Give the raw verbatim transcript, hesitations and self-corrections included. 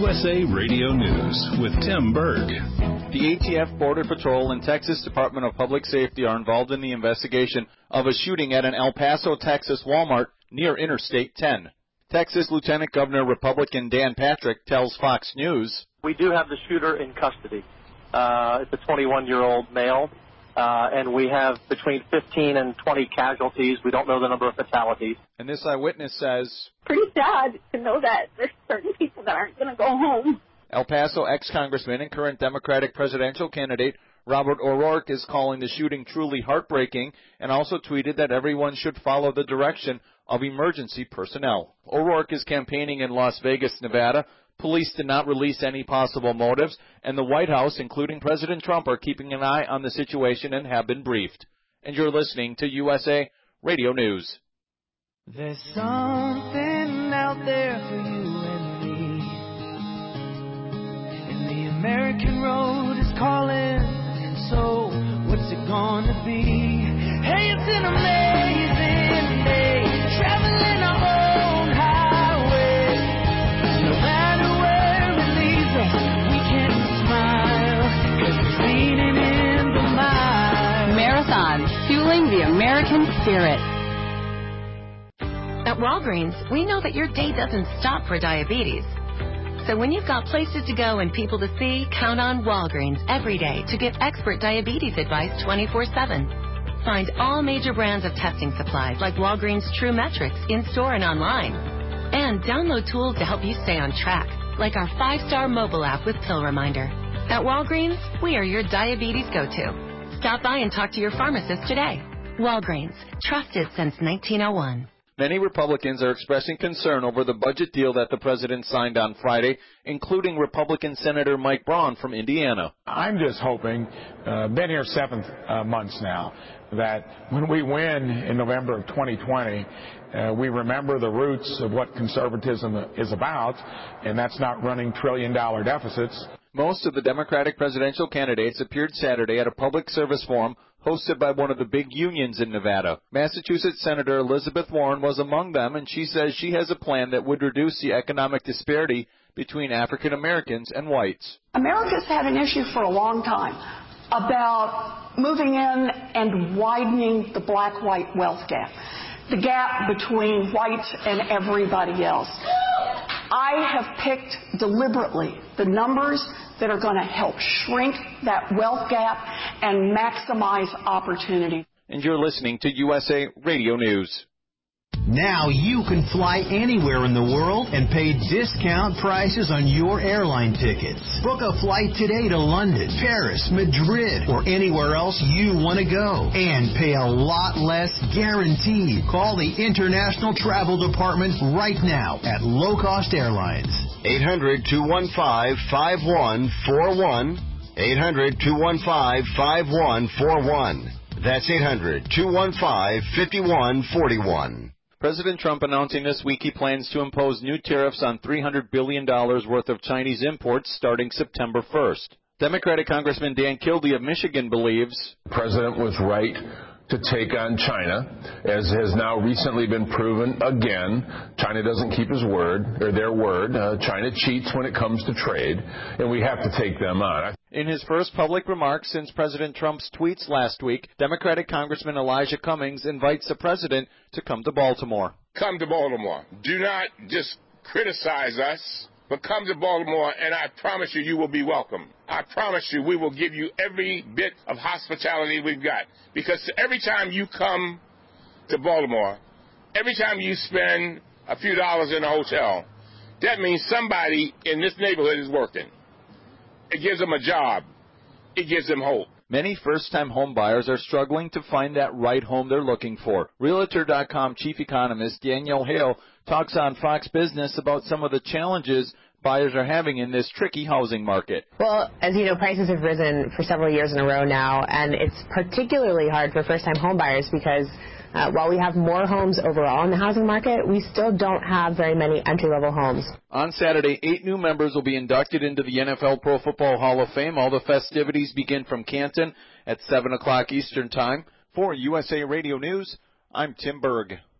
U S A Radio News with Tim Berg. The A T F, Border Patrol, and Texas Department of Public Safety are involved in the investigation of a shooting at an El Paso, Texas Walmart near Interstate ten. Texas Lieutenant Governor Republican Dan Patrick tells Fox News, "We do have the shooter in custody. Uh, it's a twenty-one-year-old male, uh, and we have between fifteen and twenty casualties. We don't know the number of fatalities." And this eyewitness says, "Pretty sad to know that there's certain people that aren't going to go home." El Paso ex-congressman and current Democratic presidential candidate Robert O'Rourke is calling the shooting truly heartbreaking and also tweeted that everyone should follow the direction of emergency personnel. O'Rourke is campaigning in Las Vegas, Nevada. Police did not release any possible motives, and the White House, including President Trump, are keeping an eye on the situation and have been briefed. And you're listening to U S A Radio News. There's something out there for you and me, and the American road is calling, and so what's it gonna be? Hey, it's an amazing day, traveling our own highway. No matter where it leads us, we can smile, 'cause we're leaning in the mile. Marathon, fueling the American spirit. At Walgreens, we know that your day doesn't stop for diabetes. So when you've got places to go and people to see, count on Walgreens every day to get expert diabetes advice twenty-four seven. Find all major brands of testing supplies like Walgreens True Metrics in-store and online. And download tools to help you stay on track, like our five-star mobile app with Pill Reminder. At Walgreens, we are your diabetes go-to. Stop by and talk to your pharmacist today. Walgreens, trusted since nineteen oh one. Many Republicans are expressing concern over the budget deal that the president signed on Friday, including Republican Senator Mike Braun from Indiana. I'm just hoping, uh, been here seven uh, months now, that when we win in November of twenty twenty, uh, we remember the roots of what conservatism is about, and that's not running trillion-dollar deficits. Most of the Democratic presidential candidates appeared Saturday at a public service forum hosted by one of the big unions in Nevada. Massachusetts Senator Elizabeth Warren was among them, and she says she has a plan that would reduce the economic disparity between African Americans and whites. America's had an issue for a long time about moving in and widening the black-white wealth gap, the gap between whites and everybody else. I have picked deliberately the numbers that are going to help shrink that wealth gap and maximize opportunity. And you're listening to U S A Radio News. Now you can fly anywhere in the world and pay discount prices on your airline tickets. Book a flight today to London, Paris, Madrid, or anywhere else you want to go. And pay a lot less guaranteed. Call the International Travel Department right now at Low Cost Airlines. eight hundred, two one five, five one four one. eight hundred, two one five, five one four one. That's eight hundred, two one five, five one four one. President Trump announcing this week he plans to impose new tariffs on three hundred billion dollars worth of Chinese imports starting September first. Democratic Congressman Dan Kildee of Michigan believes the president was right to take on China, as has now recently been proven again. China doesn't keep his word, or their word. Uh, China cheats when it comes to trade, and we have to take them on. In his first public remarks since President Trump's tweets last week, Democratic Congressman Elijah Cummings invites the president to come to Baltimore. Come to Baltimore. Do not just criticize us, but come to Baltimore, and I promise you, you will be welcome. I promise you, we will give you every bit of hospitality we've got. Because every time you come to Baltimore, every time you spend a few dollars in a hotel, that means somebody in this neighborhood is working. It gives them a job. It gives them hope. Many first-time home buyers are struggling to find that right home they're looking for. Realtor dot com chief economist Danielle Hale talks on Fox Business about some of the challenges buyers are having in this tricky housing market. Well, as you know, prices have risen for several years in a row now, and it's particularly hard for first-time home buyers because uh, while we have more homes overall in the housing market, we still don't have very many entry-level homes. On Saturday, eight new members will be inducted into the N F L Pro Football Hall of Fame. All the festivities begin from Canton at seven o'clock Eastern Time. For U S A Radio News, I'm Tim Berg.